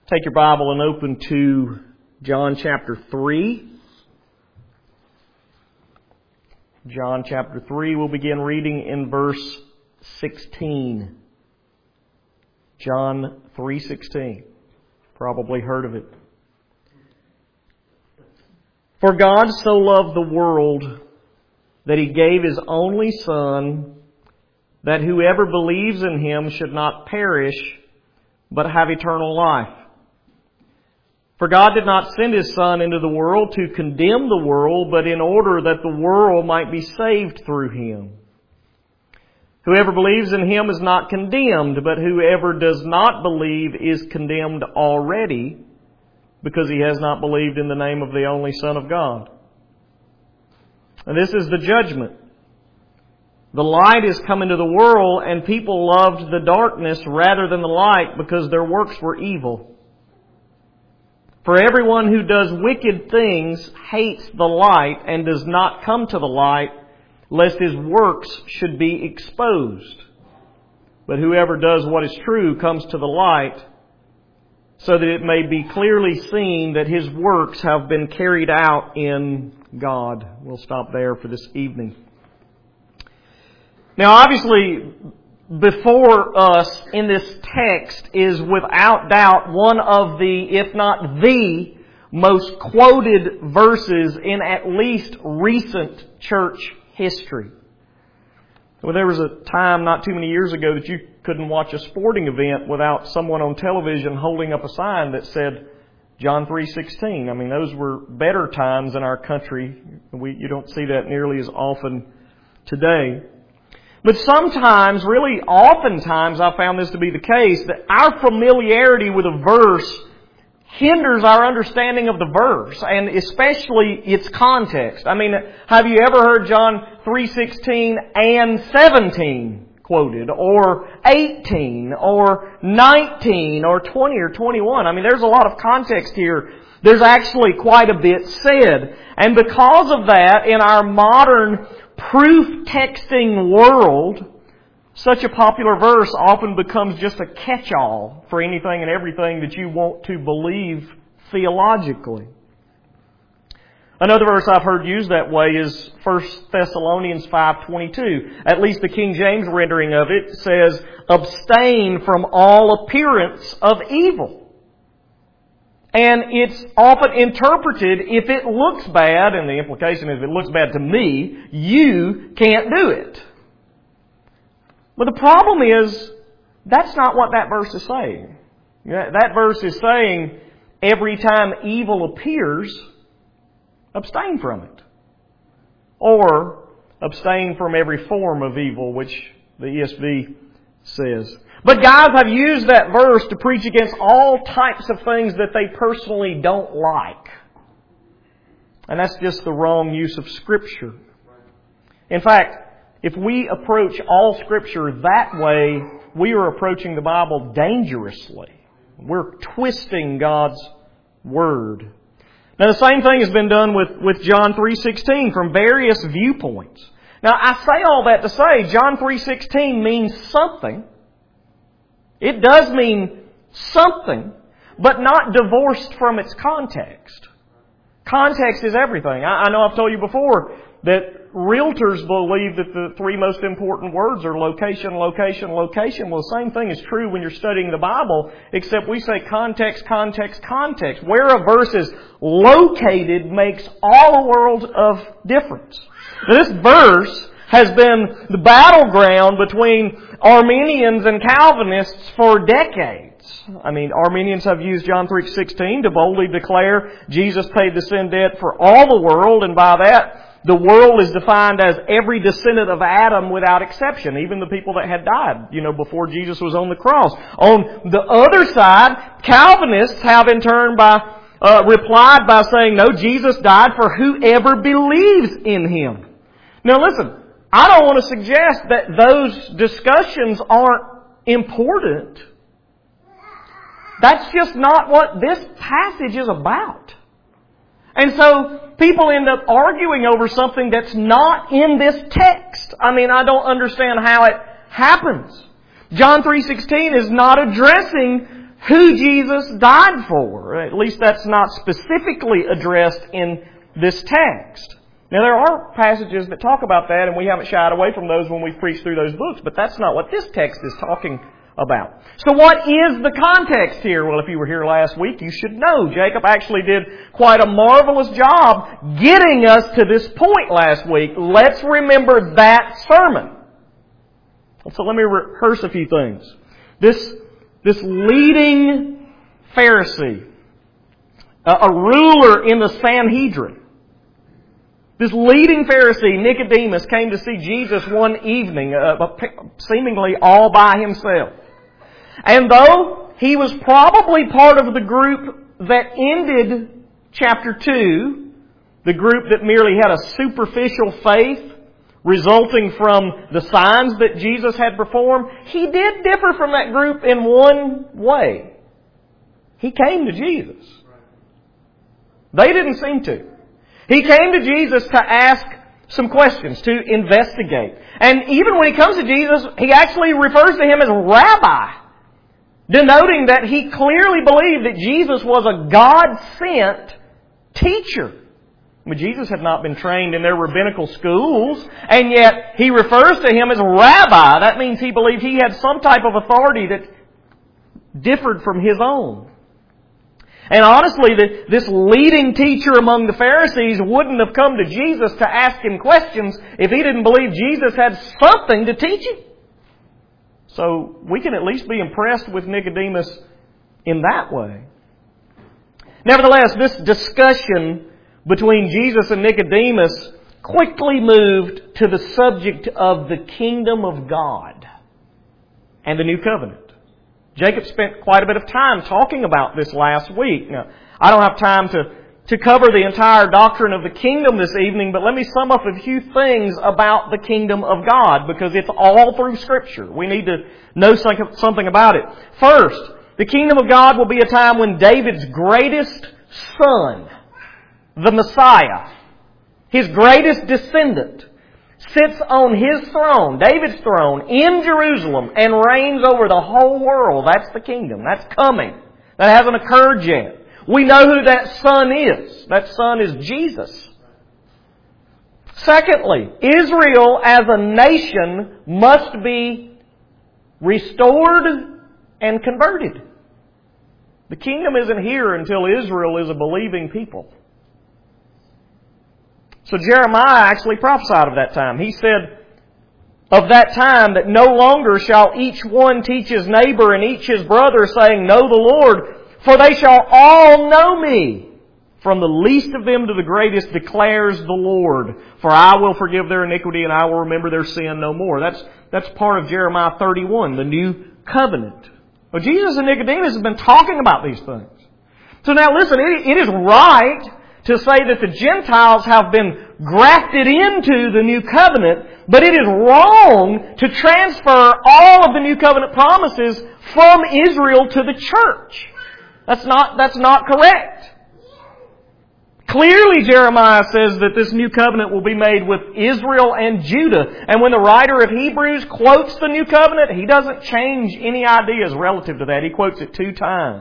Take your Bible and open to John chapter 3. John chapter 3, we'll begin reading in verse 16. John 3:16. Probably heard of it. For God so loved the world that He gave His only Son, that whoever believes in Him should not perish, but have eternal life. For God did not send His Son into the world to condemn the world, but in order that the world might be saved through Him. Whoever believes in Him is not condemned, but whoever does not believe is condemned already, because he has not believed in the name of the only Son of God. And this is the judgment. The light is come into the world, and people loved the darkness rather than the light, because their works were evil. For everyone who does wicked things hates the light and does not come to the light, lest his works should be exposed. But whoever does what is true comes to the light, so that it may be clearly seen that his works have been carried out in God. We'll stop there for this evening. Now, obviously, before us in this text is without doubt one of the, if not the, most quoted verses in at least recent church history. Well, there was a time not too many years ago that you couldn't watch a sporting event without someone on television holding up a sign that said John 3:16. I mean, those were better times in our country. You don't see that nearly as often today. But sometimes, really oftentimes, I found this to be the case, that our familiarity with a verse hinders our understanding of the verse, and especially its context. I mean, have you ever heard John 3:16 and 17 quoted, or 18, or 19, or 20, or 21? I mean, there's a lot of context here. There's actually quite a bit said. And because of that, in our modern proof texting world, such a popular verse often becomes just a catch-all for anything and everything that you want to believe theologically. Another verse I've heard used that way is 1 Thessalonians 5:22. At least the King James rendering of it says, abstain from all appearance of evil. And it's often interpreted, if it looks bad, and the implication is if it looks bad to me, you can't do it. But the problem is, that's not what that verse is saying. That verse is saying, every time evil appears, abstain from it. Or, abstain from every form of evil, which the ESV says. But guys have used that verse to preach against all types of things that they personally don't like. And that's just the wrong use of Scripture. In fact, if we approach all Scripture that way, we are approaching the Bible dangerously. We're twisting God's Word. Now, the same thing has been done with John 3:16 from various viewpoints. Now, I say all that to say John 3:16 means something. It does mean something, but not divorced from its context. Context is everything. I know I've told you before that realtors believe that the three most important words are location, location, location. Well, the same thing is true when you're studying the Bible, except we say context, context, context. Where a verse is located makes all a world of difference. Now, this verse has been the battleground between Arminians and Calvinists for decades. I mean, Arminians have used John 3:16 to boldly declare Jesus paid the sin debt for all the world, and by that, the world is defined as every descendant of Adam without exception, even the people that had died, before Jesus was on the cross. On the other side, Calvinists have in turn replied by saying, no, Jesus died for whoever believes in Him. Now listen, I don't want to suggest that those discussions aren't important. That's just not what this passage is about. And so people end up arguing over something that's not in this text. I mean, I don't understand how it happens. John 3:16 is not addressing who Jesus died for. At least that's not specifically addressed in this text. Now there are passages that talk about that, and we haven't shied away from those when we've preached through those books, but that's not what this text is talking about. So what is the context here? Well, if you were here last week, you should know. Jacob actually did quite a marvelous job getting us to this point last week. Let's remember that sermon. So let me rehearse a few things. This leading Pharisee, a ruler in the Sanhedrin, this leading Pharisee, Nicodemus, came to see Jesus one evening, seemingly all by himself. And though he was probably part of the group that ended chapter 2, the group that merely had a superficial faith resulting from the signs that Jesus had performed, he did differ from that group in one way. He came to Jesus. They didn't seem to. He came to Jesus to ask some questions, to investigate. And even when he comes to Jesus, he actually refers to him as Rabbi, denoting that he clearly believed that Jesus was a God-sent teacher. I mean, Jesus had not been trained in their rabbinical schools, and yet he refers to him as Rabbi. That means he believed he had some type of authority that differed from his own. And honestly, this leading teacher among the Pharisees wouldn't have come to Jesus to ask him questions if he didn't believe Jesus had something to teach him. So we can at least be impressed with Nicodemus in that way. Nevertheless, this discussion between Jesus and Nicodemus quickly moved to the subject of the kingdom of God and the new covenant. Jacob spent quite a bit of time talking about this last week. Now, I don't have time to cover the entire doctrine of the kingdom this evening, but let me sum up a few things about the kingdom of God, because it's all through Scripture. We need to know something about it. First, the kingdom of God will be a time when David's greatest son, the Messiah, his greatest descendant, sits on his throne, David's throne, in Jerusalem and reigns over the whole world. That's the kingdom. That's coming. That hasn't occurred yet. We know who that son is. That son is Jesus. Secondly, Israel as a nation must be restored and converted. The kingdom isn't here until Israel is a believing people. So Jeremiah actually prophesied of that time. He said of that time that no longer shall each one teach his neighbor and each his brother, saying, Know the Lord, for they shall all know me. From the least of them to the greatest declares the Lord. For I will forgive their iniquity and I will remember their sin no more. That's part of Jeremiah 31, the new covenant. Well, Jesus and Nicodemus have been talking about these things. So now listen, it is right to say that the Gentiles have been grafted into the new covenant, but it is wrong to transfer all of the new covenant promises from Israel to the church. That's not correct. Clearly, Jeremiah says that this new covenant will be made with Israel and Judah. And when the writer of Hebrews quotes the new covenant, he doesn't change any ideas relative to that. He quotes it 2 times.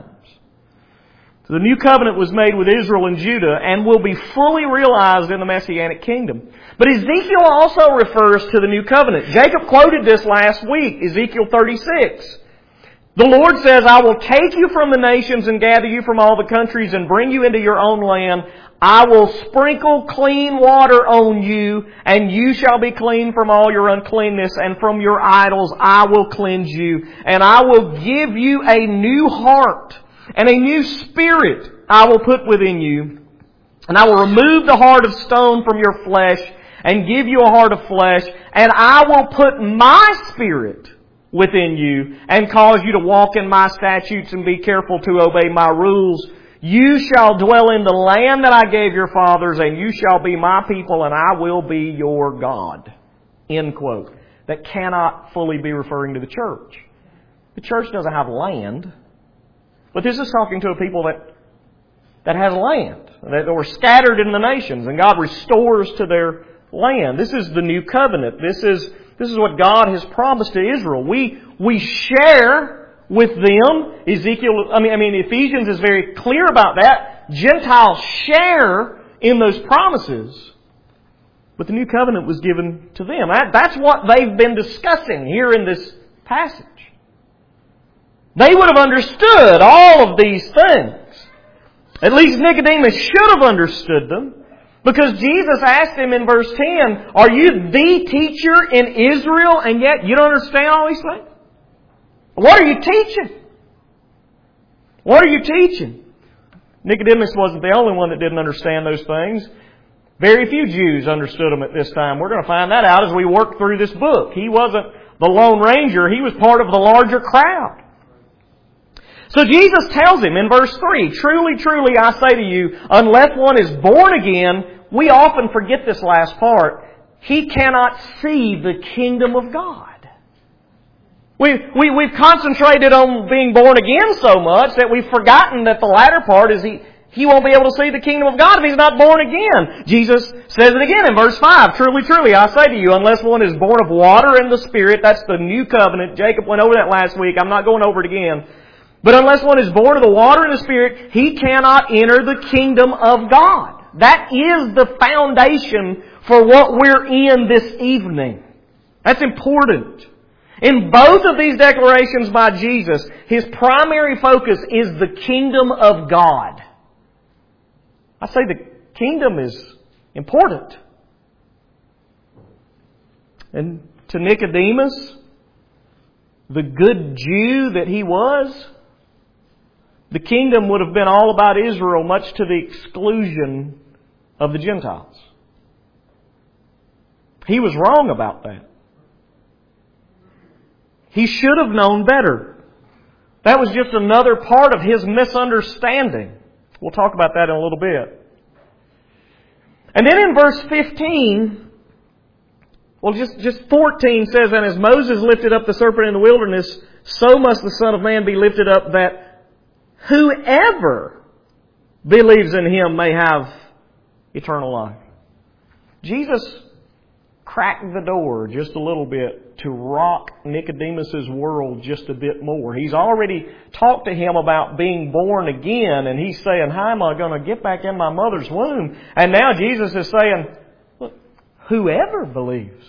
So the new covenant was made with Israel and Judah and will be fully realized in the Messianic kingdom. But Ezekiel also refers to the new covenant. Jacob quoted this last week, Ezekiel 36. The Lord says, I will take you from the nations and gather you from all the countries and bring you into your own land. I will sprinkle clean water on you, and you shall be clean from all your uncleanness, and from your idols I will cleanse you. And I will give you a new heart, and a new spirit I will put within you. And I will remove the heart of stone from your flesh, and give you a heart of flesh. And I will put my spirit within you, and cause you to walk in my statutes and be careful to obey my rules. You shall dwell in the land that I gave your fathers, and you shall be my people, and I will be your God. End quote. That cannot fully be referring to the church. The church doesn't have land. But this is talking to a people that has land, that were scattered in the nations, and God restores to their land. This is the new covenant. This is what God has promised to Israel. We share with them. Ephesians is very clear about that. Gentiles share in those promises. But the new covenant was given to them. That's what they've been discussing here in this passage. They would have understood all of these things. At least Nicodemus should have understood them. Because Jesus asked him in verse 10, are you the teacher in Israel and yet you don't understand all these things? What are you teaching? What are you teaching? Nicodemus wasn't the only one that didn't understand those things. Very few Jews understood them at this time. We're going to find that out as we work through this book. He wasn't the Lone Ranger. He was part of the larger crowd. So Jesus tells him in verse 3, truly, truly, I say to you, unless one is born again, we often forget this last part, he cannot see the kingdom of God. We've concentrated on being born again so much that we've forgotten that the latter part is he won't be able to see the kingdom of God if he's not born again. Jesus says it again in verse 5. Truly, truly, I say to you, unless one is born of water and the Spirit, that's the new covenant. Jacob went over that last week. I'm not going over it again. But unless one is born of the water and the Spirit, he cannot enter the kingdom of God. That is the foundation for what we're in this evening. That's important. In both of these declarations by Jesus, His primary focus is the kingdom of God. I say the kingdom is important. And to Nicodemus, the good Jew that he was, the kingdom would have been all about Israel, much to the exclusion of the Gentiles. He was wrong about that. He should have known better. That was just another part of his misunderstanding. We'll talk about that in a little bit. And then in verse 15, just 14 says, and as Moses lifted up the serpent in the wilderness, so must the Son of Man be lifted up, that whoever believes in Him may have eternal life. Jesus cracked the door just a little bit to rock Nicodemus' world just a bit more. He's already talked to him about being born again, and he's saying, how am I going to get back in my mother's womb? And now Jesus is saying, look, whoever believes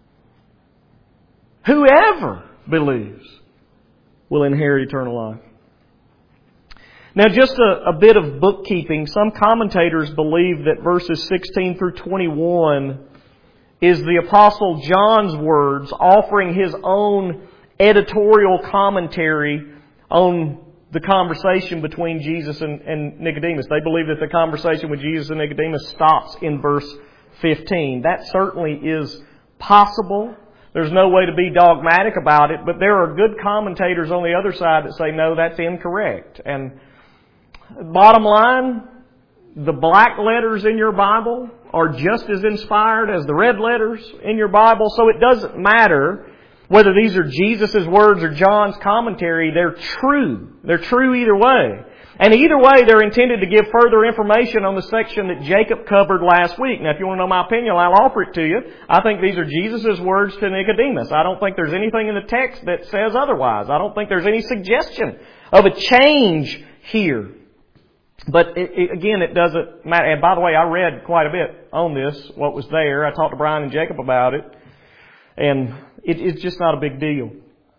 will inherit eternal life. Now, just a bit of bookkeeping. Some commentators believe that verses 16 through 21 is the Apostle John's words offering his own editorial commentary on the conversation between Jesus and Nicodemus. They believe that the conversation with Jesus and Nicodemus stops in verse 15. That certainly is possible. There's no way to be dogmatic about it, but there are good commentators on the other side that say, no, that's incorrect. And bottom line, the black letters in your Bible are just as inspired as the red letters in your Bible, so it doesn't matter whether these are Jesus' words or John's commentary. They're true. They're true either way. And either way, they're intended to give further information on the section that Jacob covered last week. Now, if you want to know my opinion, I'll offer it to you. I think these are Jesus' words to Nicodemus. I don't think there's anything in the text that says otherwise. I don't think there's any suggestion of a change here. But again, it doesn't matter. And by the way, I read quite a bit on this, what was there. I talked to Brian and Jacob about it. And it's just not a big deal.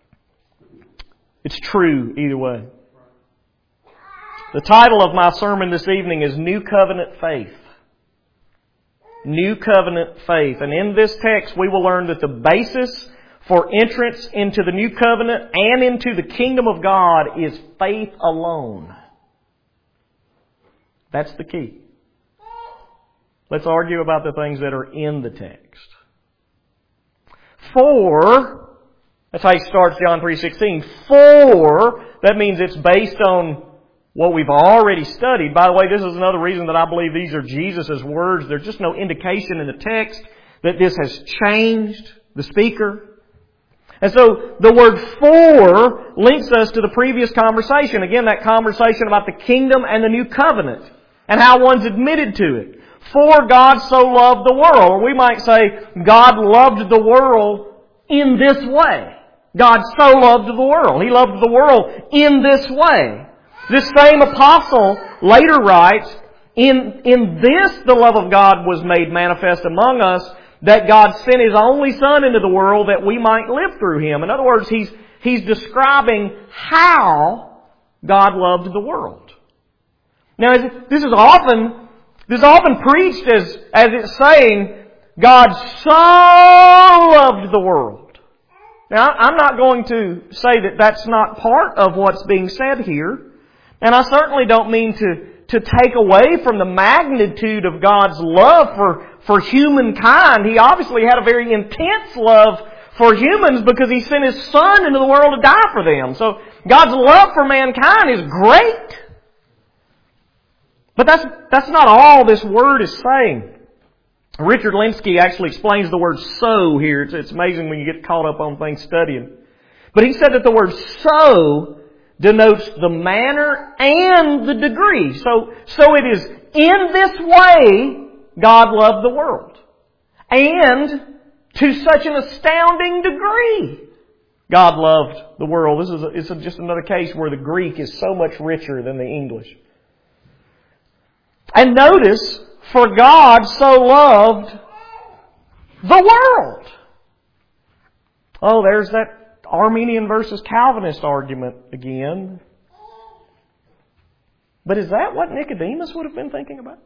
It's true either way. The title of my sermon this evening is New Covenant Faith. New Covenant Faith. And in this text, we will learn that the basis for entrance into the New Covenant and into the kingdom of God is faith alone. That's the key. Let's argue about the things that are in the text. For, that's how he starts John 3:16. For, that means it's based on what we've already studied. By the way, this is another reason that I believe these are Jesus' words. There's just no indication in the text that this has changed the speaker. And so the word for links us to the previous conversation. Again, that conversation about the kingdom and the new covenant and how one's admitted to it. For God so loved the world. Or we might say God loved the world in this way. God so loved the world. He loved the world in this way. This same apostle later writes, in this the love of God was made manifest among us, that God sent His only Son into the world that we might live through Him. In other words, He's describing how God loved the world. Now, this is often preached as it's saying, God so loved the world. Now, I'm not going to say that that's not part of what's being said here. And I certainly don't mean to take away from the magnitude of God's love for humankind. He obviously had a very intense love for humans because He sent His Son into the world to die for them. So God's love for mankind is great. But that's not all this word is saying. Richard Lenski actually explains the word so here. It's amazing when you get caught up on things studying. But he said that the word so denotes the manner and the degree. So it is in this way God loved the world. And to such an astounding degree God loved the world. This is just another case where the Greek is so much richer than the English. And notice, for God so loved the world. Oh, there's that Arminian versus Calvinist argument again. But is that what Nicodemus would have been thinking about?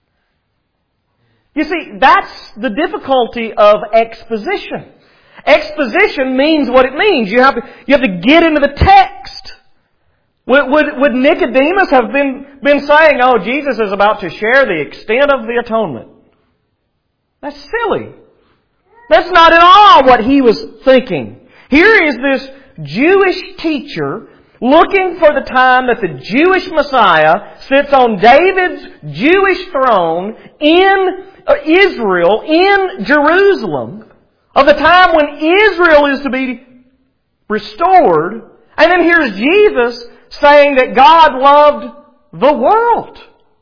You see, that's the difficulty of exposition. Exposition means what it means. You have to get into the text. Would Nicodemus have been saying, oh, Jesus is about to share the extent of the atonement? That's silly. That's not at all what he was thinking. Here is this Jewish teacher looking for the time that the Jewish Messiah sits on David's Jewish throne in Israel, in Jerusalem, of the time when Israel is to be restored. And then here's Jesus saying that God loved the world.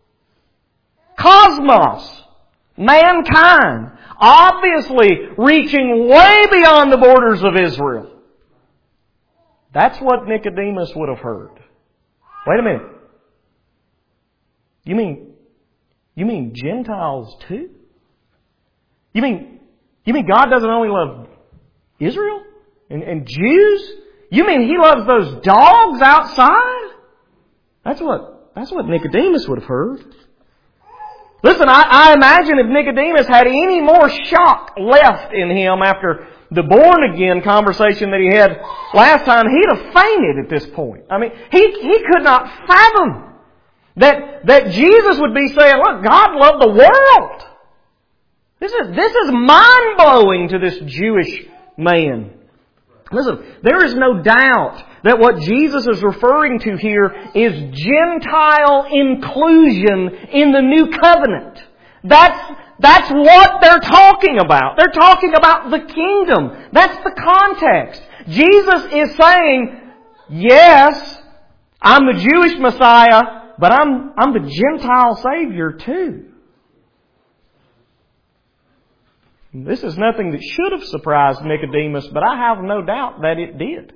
Cosmos. Mankind. Obviously reaching way beyond the borders of Israel. That's what Nicodemus would have heard. Wait a minute. You mean Gentiles too? You mean God doesn't only love Israel and Jews? You mean He loves those dogs outside? That's what Nicodemus would have heard. Listen, I imagine if Nicodemus had any more shock left in him after the born-again conversation that he had last time, he'd have fainted at this point. I mean, he could not fathom that Jesus would be saying, look, God loved the world. This is mind-blowing to this Jewish man. Listen, there is no doubt that what Jesus is referring to here is Gentile inclusion in the new covenant. That's what they're talking about. They're talking about the kingdom. That's the context. Jesus is saying, yes, I'm the Jewish Messiah, but I'm the Gentile Savior too. This is nothing that should have surprised Nicodemus, but I have no doubt that it did.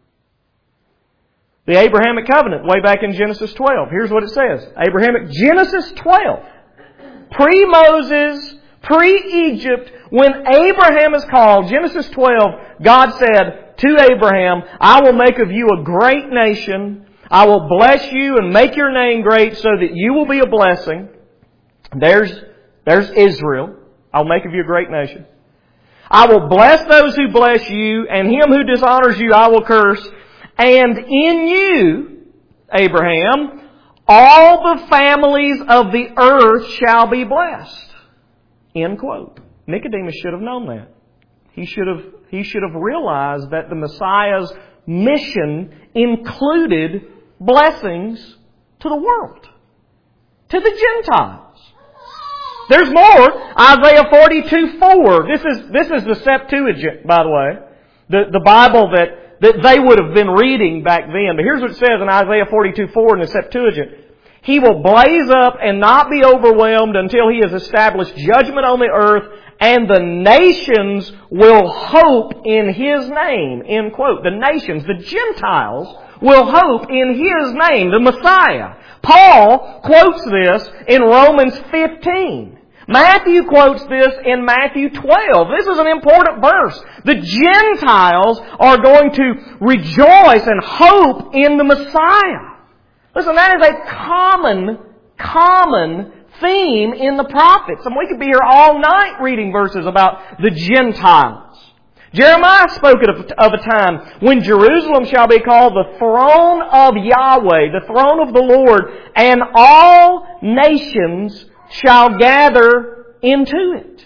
The Abrahamic covenant, way back in Genesis 12. Here's what it says. Genesis 12. Pre-Moses, pre-Egypt, when Abraham is called, Genesis 12, God said to Abraham, I will make of you a great nation. I will bless you and make your name great so that you will be a blessing. There's Israel. I'll make of you a great nation. I will bless those who bless you, and him who dishonors you I will curse. And in you, Abraham, all the families of the earth shall be blessed. End quote. Nicodemus should have known that. He should have realized that the Messiah's mission included blessings to the world, to the Gentiles. There's more. Isaiah 42:4. This is the Septuagint, by the way. The Bible that they would have been reading back then. But here's what it says in Isaiah 42:4 in the Septuagint. He will blaze up and not be overwhelmed until He has established judgment on the earth and the nations will hope in His name. End quote. The nations, the Gentiles, will hope in His name, the Messiah. Paul quotes this in Romans 15. Matthew quotes this in Matthew 12. This is an important verse. The Gentiles are going to rejoice and hope in the Messiah. Listen, that is a common theme in the prophets. And we could be here all night reading verses about the Gentiles. Jeremiah spoke of a time when Jerusalem shall be called the throne of Yahweh, the throne of the Lord, and all nations shall gather into it.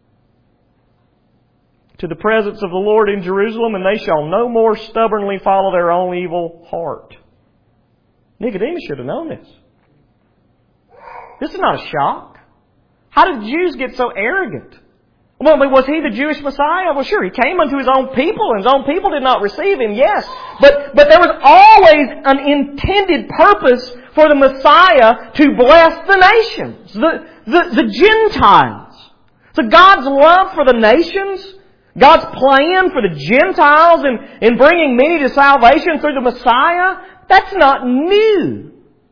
To the presence of the Lord in Jerusalem, and they shall no more stubbornly follow their own evil heart. Nicodemus should have known this. This is not a shock. How did the Jews get so arrogant? Well, was He the Jewish Messiah? Well, sure, He came unto His own people, and His own people did not receive Him, yes. But there was always an intended purpose for the Messiah to bless the nations, the Gentiles. So God's love for the nations, God's plan for the Gentiles in bringing many to salvation through the Messiah, that's not new.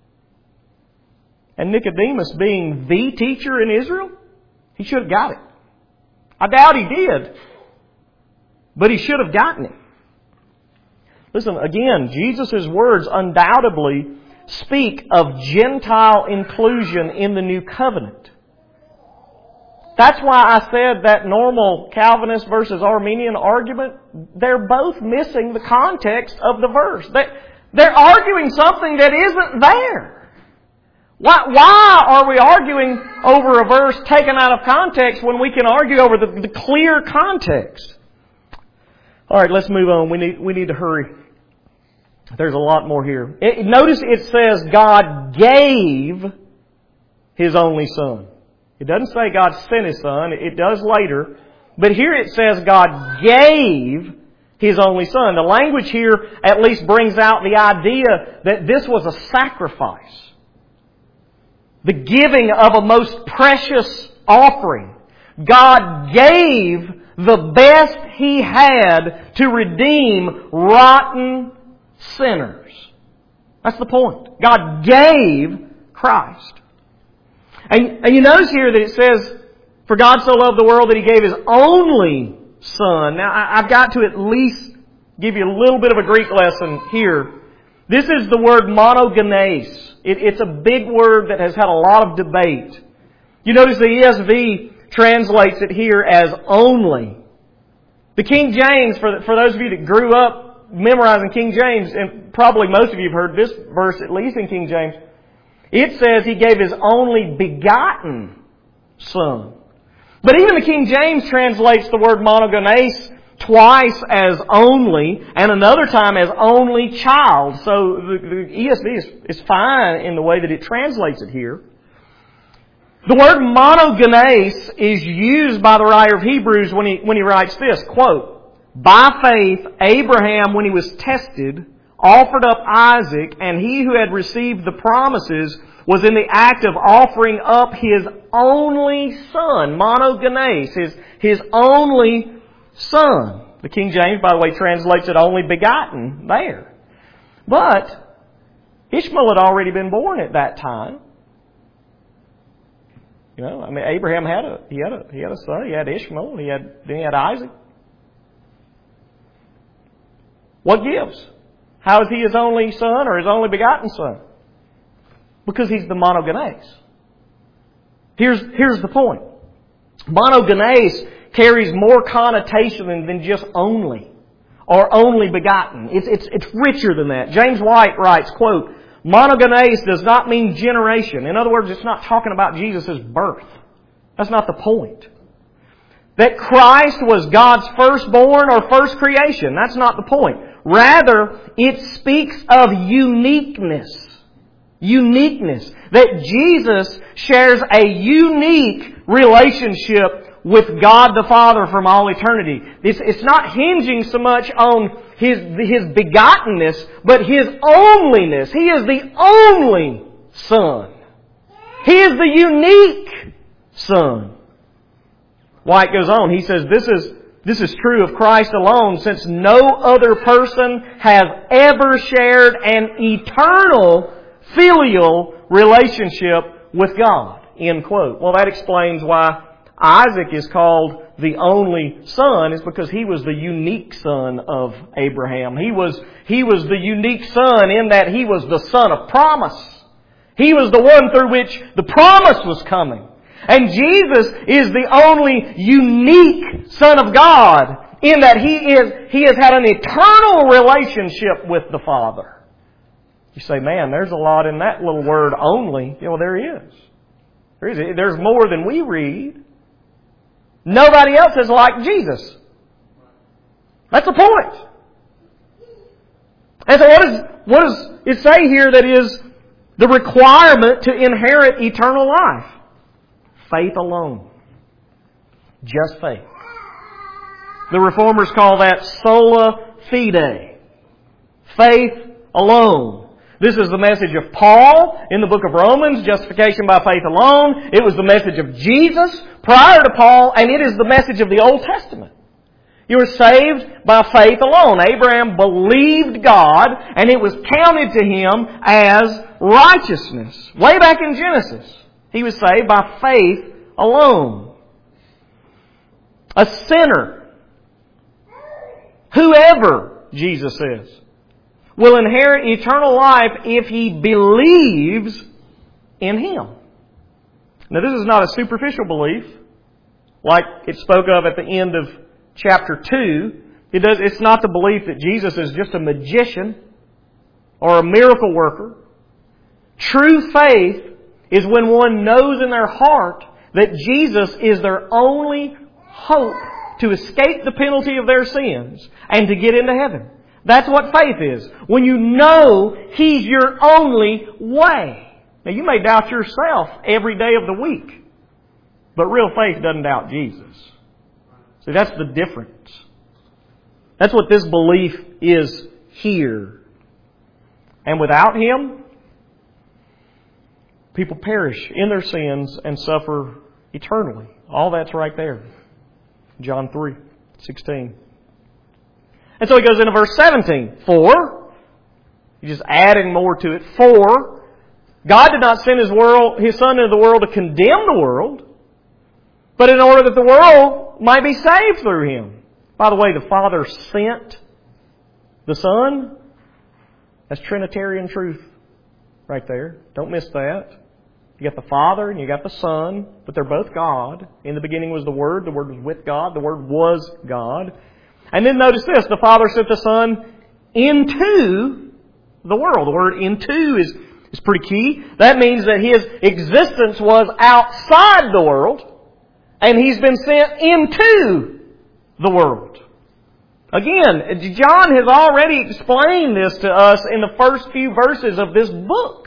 And Nicodemus, being the teacher in Israel, he should have got it. I doubt he did, but he should have gotten it. Listen, again, Jesus' words undoubtedly speak of Gentile inclusion in the New Covenant. That's why I said that normal Calvinist versus Arminian argument, they're both missing the context of the verse. They're arguing something that isn't there. Why are we arguing over a verse taken out of context when we can argue over the clear context? All right, let's move on. We need to hurry. There's a lot more here. Notice it says God gave His only Son. It doesn't say God sent His Son. It does later. But here it says God gave His only Son. The language here at least brings out the idea that this was a sacrifice. The giving of a most precious offering. God gave the best He had to redeem rotten sinners. That's the point. God gave Christ. And you notice here that it says, for God so loved the world that He gave His only Son. Now, I've got to at least give you a little bit of a Greek lesson here. This is the word monogenes. It's a big word that has had a lot of debate. You notice the ESV translates it here as only. The King James, for those of you that grew up memorizing King James, and probably most of you have heard this verse, at least in King James, it says He gave His only begotten Son. But even the King James translates the word monogenes twice as only, and another time as only child. So the ESV is fine in the way that it translates it here. The word monogenes is used by the writer of Hebrews when he writes this, quote, by faith Abraham, when he was tested, offered up Isaac, and he who had received the promises was in the act of offering up his only son, monogenes, his only Son. The King James, by the way, translates it only begotten there. But Ishmael had already been born at that time. You know, I mean, Abraham had a son. He had Ishmael. Then he had Isaac. What gives? How is he His only son or His only begotten son? Because He's the monogenes. Here's the point. Monogenes carries more connotation than just only or only begotten. It's richer than that. James White writes, quote, monogenes does not mean generation. In other words, it's not talking about Jesus' birth. That's not the point. That Christ was God's firstborn or first creation. That's not the point. Rather, it speaks of uniqueness. Uniqueness. That Jesus shares a unique relationship with God the Father from all eternity. It's not hinging so much on His begottenness, but His onlyness. He is the only Son. He is the unique Son. White goes on. He says, this is true of Christ alone, since no other person has ever shared an eternal filial relationship with God. End quote. Well, that explains why Isaac is called the only son, is because he was the unique son of Abraham. He was the unique son in that he was the son of promise. He was the one through which the promise was coming. And Jesus is the only unique Son of God in that He has had an eternal relationship with the Father. You say, man, there's a lot in that little word only. Yeah, well, there is. There's more than we read. Nobody else is like Jesus. That's the point. And so what does it say here that is the requirement to inherit eternal life? Faith alone. Just faith. The Reformers call that sola fide. Faith alone. This is the message of Paul in the book of Romans, justification by faith alone. It was the message of Jesus prior to Paul, and it is the message of the Old Testament. You were saved by faith alone. Abraham believed God, and it was counted to him as righteousness. Way back in Genesis. He was saved by faith alone. A sinner, whoever, Jesus says, will inherit eternal life if he believes in Him. Now, this is not a superficial belief, like it spoke of at the end of chapter 2. It's not the belief that Jesus is just a magician or a miracle worker. True faith is when one knows in their heart that Jesus is their only hope to escape the penalty of their sins and to get into heaven. That's what faith is. When you know He's your only way. Now, you may doubt yourself every day of the week, but real faith doesn't doubt Jesus. See, that's the difference. That's what this belief is here. And without Him, people perish in their sins and suffer eternally. All that's right there. John 3:16. And so he goes into verse 17. For, he's just adding more to it. For, God did not send His Son into the world to condemn the world, but in order that the world might be saved through Him. By the way, the Father sent the Son. That's Trinitarian truth right there. Don't miss that. You got the Father and you got the Son, but they're both God. In the beginning was the Word was with God, the Word was God. And then notice this, the Father sent the Son into the world. The word into is pretty key. That means that His existence was outside the world, and He's been sent into the world. Again, John has already explained this to us in the first few verses of this book.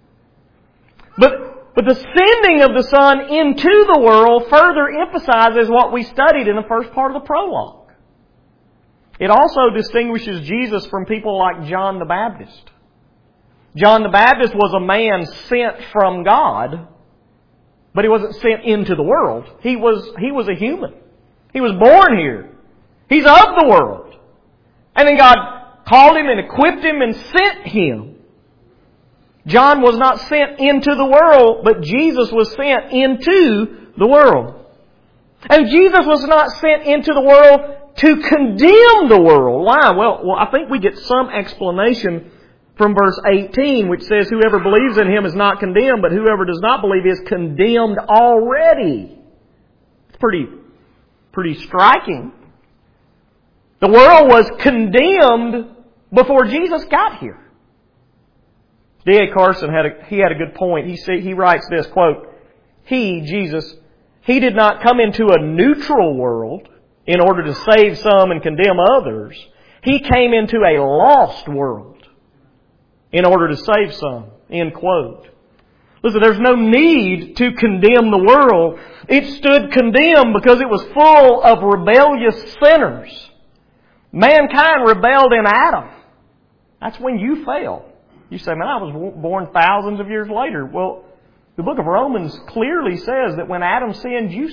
But the sending of the Son into the world further emphasizes what we studied in the first part of the prologue. It also distinguishes Jesus from people like John the Baptist. John the Baptist was a man sent from God, but he wasn't sent into the world. He was a human. He was born here. He's of the world. And then God called him and equipped him and sent him. John was not sent into the world, but Jesus was sent into the world. And Jesus was not sent into the world to condemn the world. Why? Well, I think we get some explanation from verse 18, which says, whoever believes in Him is not condemned, but whoever does not believe is condemned already. It's pretty striking. The world was condemned before Jesus got here. D.A. Carson had a good point. He writes this, quote, Jesus, He did not come into a neutral world in order to save some and condemn others. He came into a lost world in order to save some. End quote. Listen, there's no need to condemn the world. It stood condemned because it was full of rebellious sinners. Mankind rebelled in Adam. That's when you fell. You say, man, I was born thousands of years later. Well, the book of Romans clearly says that when Adam sinned, you sinned.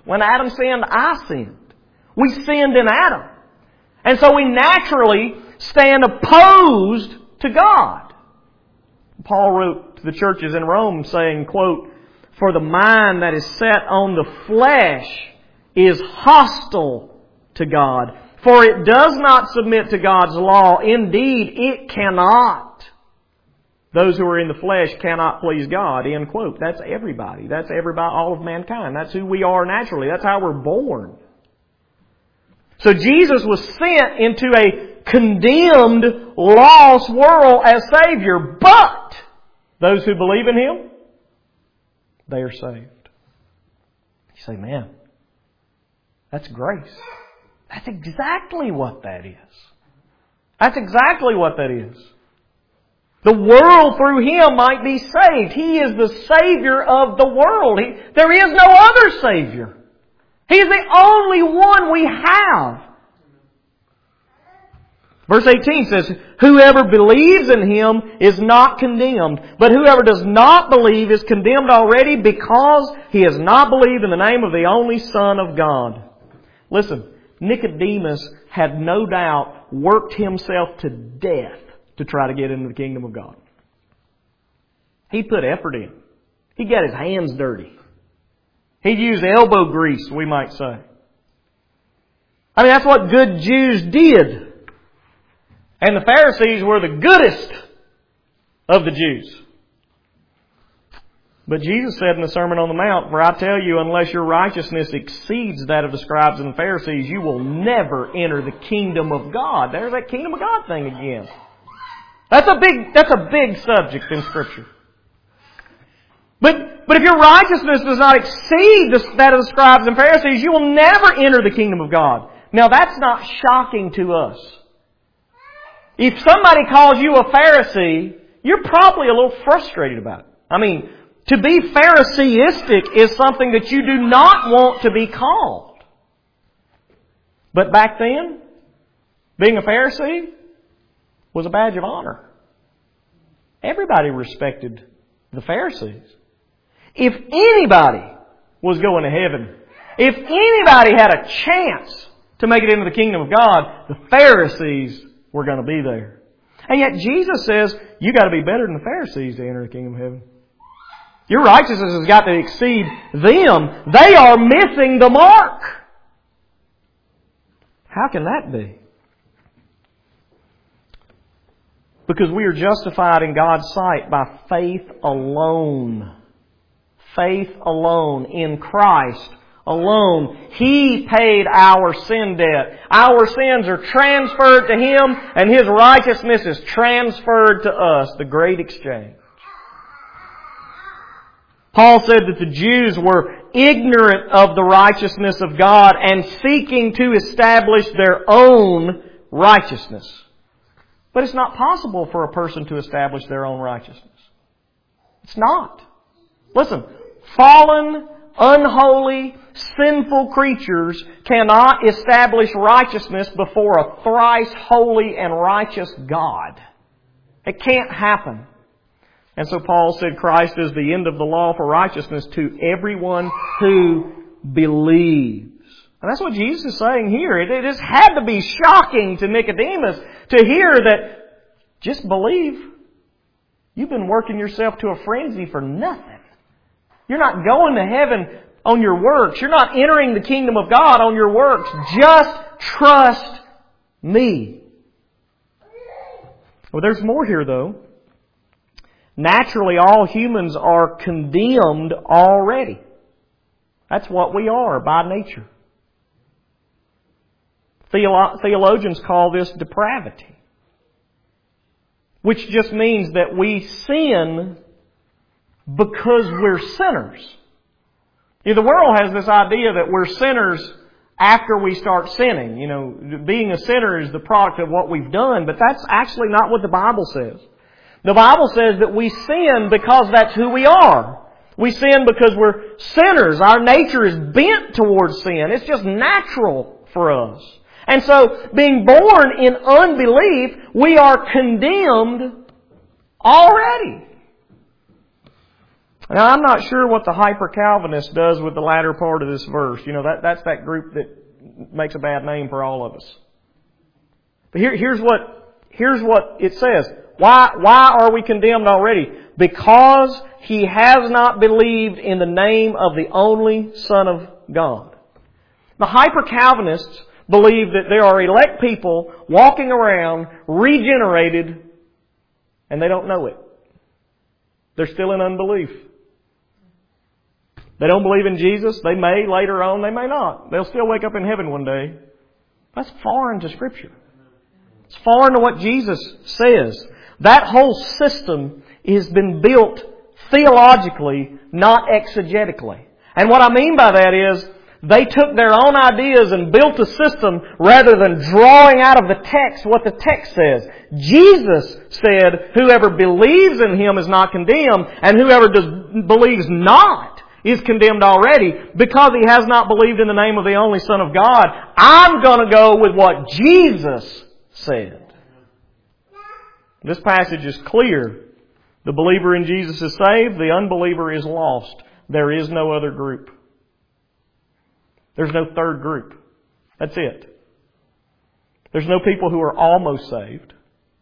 When Adam sinned, I sinned. We sinned in Adam. And so we naturally stand opposed to God. Paul wrote to the churches in Rome saying, quote, "For the mind that is set on the flesh is hostile to God. For it does not submit to God's law. Indeed, it cannot. Those who are in the flesh cannot please God." End quote. That's everybody. That's everybody, all of mankind. That's who we are naturally. That's how we're born. So Jesus was sent into a condemned, lost world as Savior. But those who believe in Him, they are saved. You say, man, that's grace. That's exactly what that is. That's exactly what that is. The world through Him might be saved. He is the Savior of the world. There is no other Savior. He is the only one we have. Verse 18 says, "Whoever believes in Him is not condemned, but whoever does not believe is condemned already because he has not believed in the name of the only Son of God." Listen, Nicodemus had no doubt worked himself to death to try to get into the kingdom of God. He put effort in. He got his hands dirty. He'd use elbow grease, we might say. I mean, that's what good Jews did. And the Pharisees were the goodest of the Jews. But Jesus said in the Sermon on the Mount, "For I tell you, unless your righteousness exceeds that of the scribes and the Pharisees, you will never enter the kingdom of God." There's that kingdom of God thing again. That's a big subject in Scripture. But if your righteousness does not exceed that of the scribes and Pharisees, you will never enter the kingdom of God. Now that's not shocking to us. If somebody calls you a Pharisee, you're probably a little frustrated about it. I mean, to be Phariseeistic is something that you do not want to be called. But back then, being a Pharisee was a badge of honor. Everybody respected the Pharisees. If anybody was going to heaven, if anybody had a chance to make it into the kingdom of God, the Pharisees were going to be there. And yet Jesus says, you got to be better than the Pharisees to enter the kingdom of heaven. Your righteousness has got to exceed them. They are missing the mark. How can that be? Because we are justified in God's sight by faith alone. Faith alone in Christ alone. He paid our sin debt. Our sins are transferred to Him, and His righteousness is transferred to us. The great exchange. Paul said that the Jews were ignorant of the righteousness of God and seeking to establish their own righteousness. But it's not possible for a person to establish their own righteousness. It's not. Listen, fallen, unholy, sinful creatures cannot establish righteousness before a thrice holy and righteous God. It can't happen. And so Paul said Christ is the end of the law for righteousness to everyone who believes. And that's what Jesus is saying here. It has had to be shocking to Nicodemus to hear that just believe. You've been working yourself to a frenzy for nothing. You're not going to heaven on your works. You're not entering the kingdom of God on your works. Just trust me. Well, there's more here though. Naturally, all humans are condemned already. That's what we are by nature. Theologians call this depravity, which just means that we sin because we're sinners. The world has this idea that we're sinners after we start sinning. You know, being a sinner is the product of what we've done, but that's actually not what the Bible says. The Bible says that we sin because that's who we are. We sin because we're sinners. Our nature is bent towards sin. It's just natural for us. And so, being born in unbelief, we are condemned already. Now, I'm not sure what the hyper-Calvinist does with the latter part of this verse. That's that group that makes a bad name for all of us. But here's what it says. Why are we condemned already? Because he has not believed in the name of the only Son of God. The hyper-Calvinists believe that there are elect people walking around regenerated and they don't know it. They're still in unbelief. They don't believe in Jesus. They may later on, they may not. They'll still wake up in heaven one day. That's foreign to Scripture. It's foreign to what Jesus says. That whole system has been built theologically, not exegetically. And what I mean by that is, they took their own ideas and built a system rather than drawing out of the text what the text says. Jesus said, whoever believes in Him is not condemned, and whoever believes not is condemned already because he has not believed in the name of the only Son of God. I'm going to go with what Jesus said. This passage is clear. The believer in Jesus is saved. The unbeliever is lost. There is no other group. There's no third group. That's it. There's no people who are almost saved.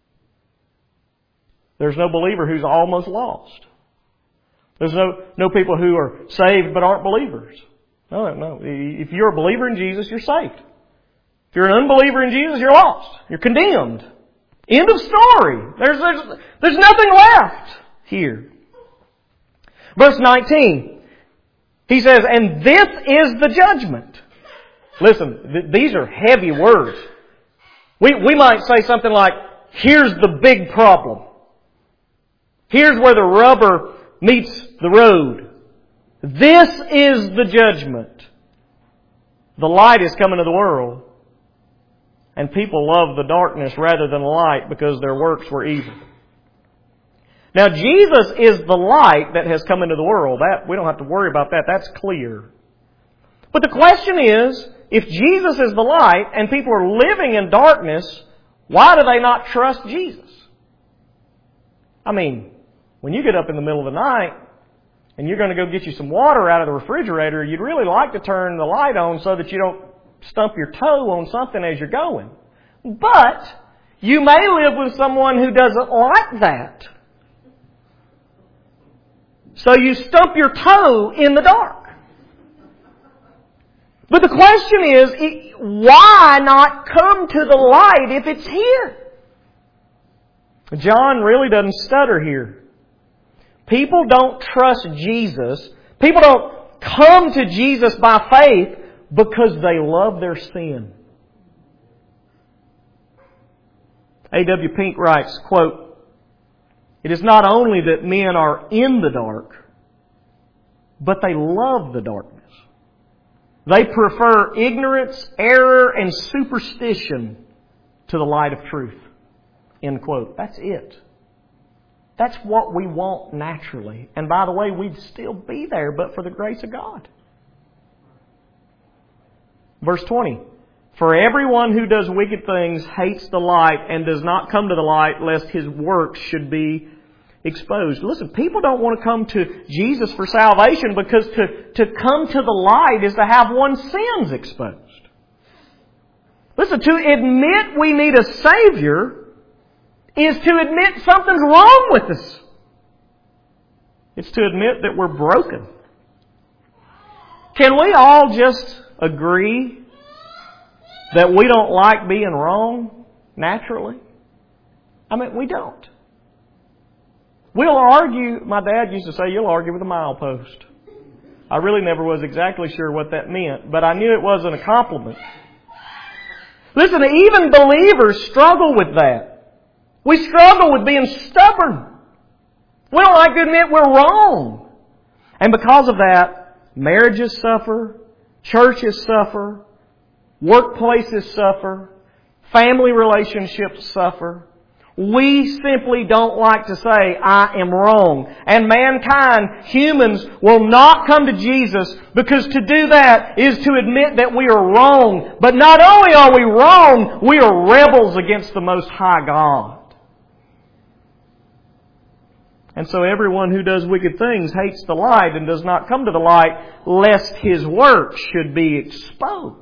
There's no believer who's almost lost. There's no people who are saved but aren't believers. No. If you're a believer in Jesus, you're saved. If you're an unbeliever in Jesus, you're lost. You're condemned. End of story. There's nothing left here. Verse 19. He says, and this is the judgment. Listen, these are heavy words. We might say something like, here's the big problem. Here's where the rubber meets the road. This is the judgment. The light is coming to the world. And people love the darkness rather than the light because their works were evil. Now, Jesus is the light that has come into the world. That we don't have to worry about that. That's clear. But the question is, if Jesus is the light and people are living in darkness, why do they not trust Jesus? I mean, when you get up in the middle of the night and you're going to go get you some water out of the refrigerator, you'd really like to turn the light on so that you don't stump your toe on something as you're going. But you may live with someone who doesn't like that. So you stump your toe in the dark. But the question is, why not come to the light if it's here? John really doesn't stutter here. People don't trust Jesus. People don't come to Jesus by faith because they love their sin. A.W. Pink writes, quote, it is not only that men are in the dark, but they love the darkness. They prefer ignorance, error, and superstition to the light of truth. End quote. That's it. That's what we want naturally. And by the way, we'd still be there but for the grace of God. Verse 20. For everyone who does wicked things hates the light and does not come to the light lest his works should be exposed. Listen, people don't want to come to Jesus for salvation because to come to the light is to have one's sins exposed. Listen, to admit we need a Savior is to admit something's wrong with us. It's to admit that we're broken. Can we all just agree that we don't like being wrong naturally? I mean, we don't. We'll argue, my dad used to say, you'll argue with a milepost. I really never was exactly sure what that meant, but I knew it wasn't a compliment. Listen, even believers struggle with that. We struggle with being stubborn. We don't like to admit we're wrong. And because of that, marriages suffer, churches suffer, workplaces suffer, family relationships suffer. We simply don't like to say, I am wrong. And mankind, humans, will not come to Jesus because to do that is to admit that we are wrong. But not only are we wrong, we are rebels against the Most High God. And so everyone who does wicked things hates the light and does not come to the light, lest his works should be exposed.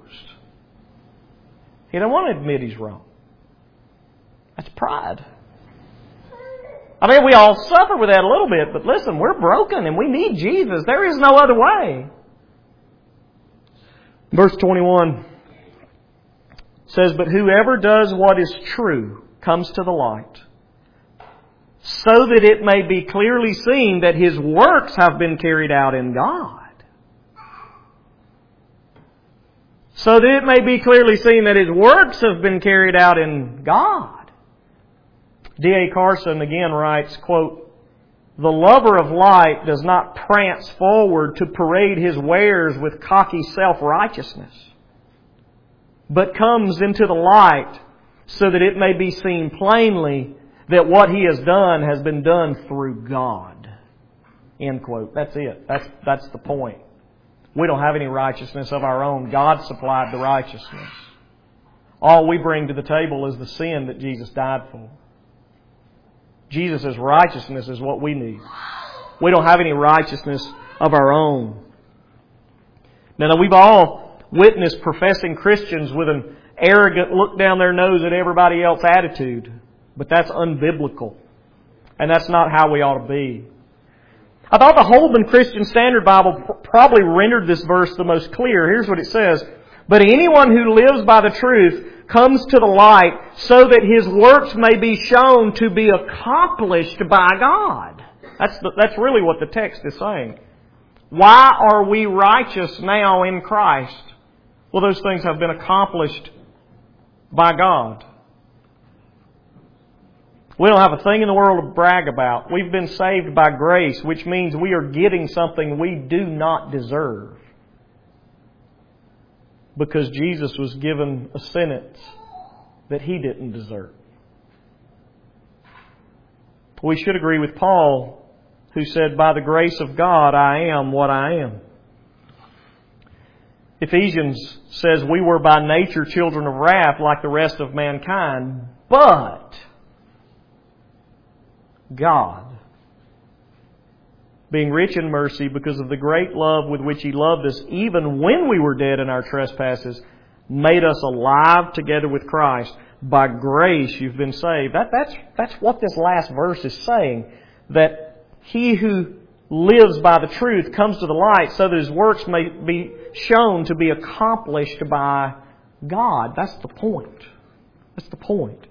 He don't want to admit he's wrong. That's pride. I mean, we all suffer with that a little bit, but listen, we're broken and we need Jesus. There is no other way. Verse 21 says, "But whoever does what is true comes to the light, so that it may be clearly seen that his works have been carried out in God." So that it may be clearly seen that his works have been carried out in God. D.A. Carson again writes, quote, "The lover of light does not prance forward to parade his wares with cocky self-righteousness, but comes into the light so that it may be seen plainly that what he has been done through God." End quote. That's it. That's the point. We don't have any righteousness of our own. God supplied the righteousness. All we bring to the table is the sin that Jesus died for. Jesus' righteousness is what we need. We don't have any righteousness of our own. Now, we've all witnessed professing Christians with an arrogant look down their nose at everybody else attitude. But that's unbiblical. And that's not how we ought to be. I thought the Holman Christian Standard Bible probably rendered this verse the most clear. Here's what it says. "But anyone who lives by the truth comes to the light so that his works may be shown to be accomplished by God." That's really what the text is saying. Why are we righteous now in Christ? Well, those things have been accomplished by God. We don't have a thing in the world to brag about. We've been saved by grace, which means we are getting something we do not deserve. Because Jesus was given a sentence that He didn't deserve. We should agree with Paul, who said, "By the grace of God, I am what I am." Ephesians says we were by nature children of wrath like the rest of mankind, but God, being rich in mercy because of the great love with which He loved us, even when we were dead in our trespasses, made us alive together with Christ. By grace you've been saved. That's what this last verse is saying. That he who lives by the truth comes to the light so that his works may be shown to be accomplished by God. That's the point. That's the point.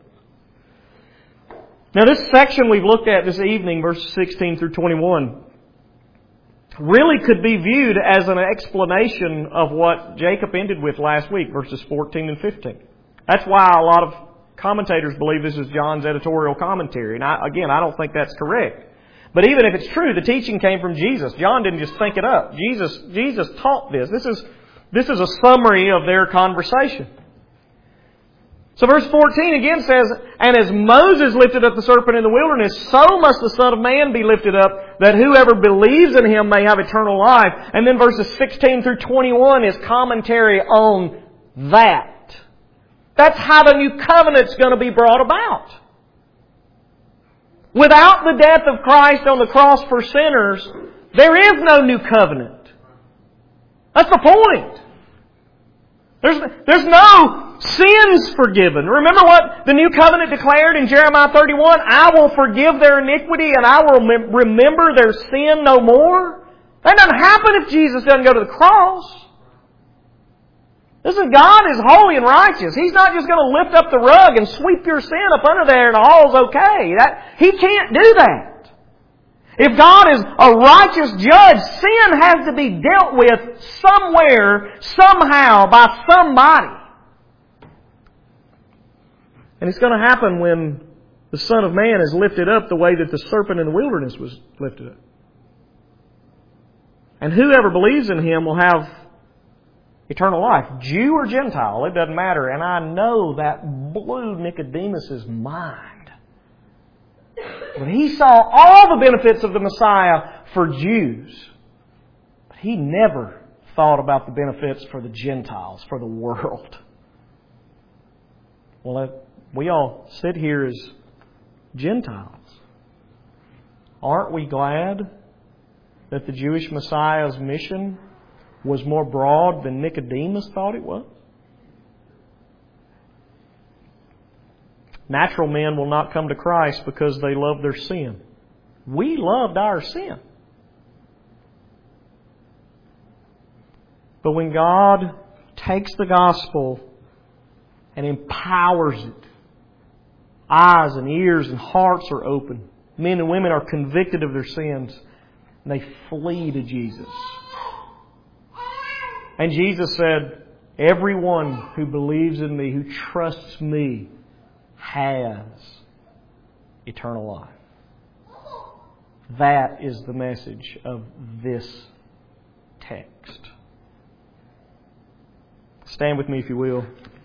Now this section we've looked at this evening, verses 16 through 21, really could be viewed as an explanation of what Jacob ended with last week, verses 14 and 15. That's why a lot of commentators believe this is John's editorial commentary. And I don't think that's correct. But even if it's true, the teaching came from Jesus. John didn't just think it up. Jesus taught this. This is a summary of their conversation. So verse 14 again says, "And as Moses lifted up the serpent in the wilderness, so must the Son of Man be lifted up, that whoever believes in Him may have eternal life." And then verses 16 through 21 is commentary on that. That's how the new covenant's going to be brought about. Without the death of Christ on the cross for sinners, there is no new covenant. That's the point. There's no sins forgiven. Remember what the new covenant declared in Jeremiah 31? "I will forgive their iniquity and I will remember their sin no more." That doesn't happen if Jesus doesn't go to the cross. Listen, God is holy and righteous. He's not just going to lift up the rug and sweep your sin up under there and all's okay. He can't do that. If God is a righteous judge, sin has to be dealt with somewhere, somehow, by somebody. And it's going to happen when the Son of Man is lifted up the way that the serpent in the wilderness was lifted up. And whoever believes in Him will have eternal life. Jew or Gentile, it doesn't matter. And I know that blew Nicodemus' mind. When he saw all the benefits of the Messiah for Jews, but he never thought about the benefits for the Gentiles, for the world. Well, we all sit here as Gentiles. Aren't we glad that the Jewish Messiah's mission was more broad than Nicodemus thought it was? Natural men will not come to Christ because they love their sin. We loved our sin. But when God takes the gospel and empowers it, eyes and ears and hearts are open. Men and women are convicted of their sins, and they flee to Jesus. And Jesus said, everyone who believes in me, who trusts me, has eternal life. That is the message of this text. Stand with me if you will.